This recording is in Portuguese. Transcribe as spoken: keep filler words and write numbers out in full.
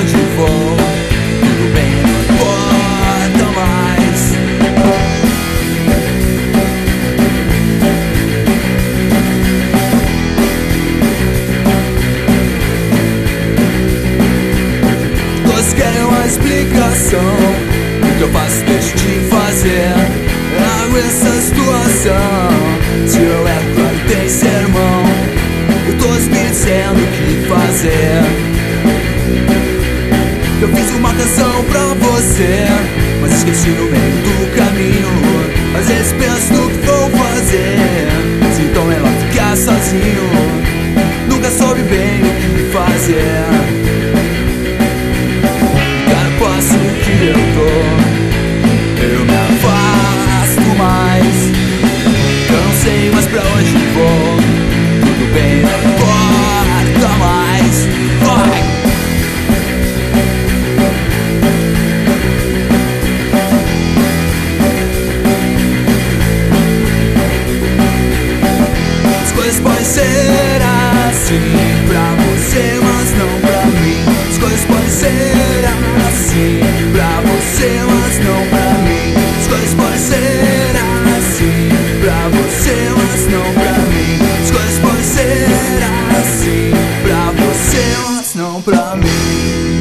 onde for, tudo bem, não importa mais. Todos querem uma explicação do que eu faço, deixo de fazer. Amo essa situação, se eu erro, claro, tem sermão. E todos me dizendo o que fazer. Eu fiz uma canção pra você, mas esqueci no meio do caminho. Às vezes penso no que vou fazer, se então ela ficar sozinho. Nunca soube bem o que fazer. Cada passo que eu tô, eu me afasto mais. Eu não sei mais pra onde vou, tudo bem, não importa mais. Vai! As coisas podem ser assim pra você, mas não pra mim. As coisas podem ser assim pra você, mas não pra mim. As coisas podem ser assim pra você, mas não pra mim. As coisas podem ser assim pra você, mas não pra mim.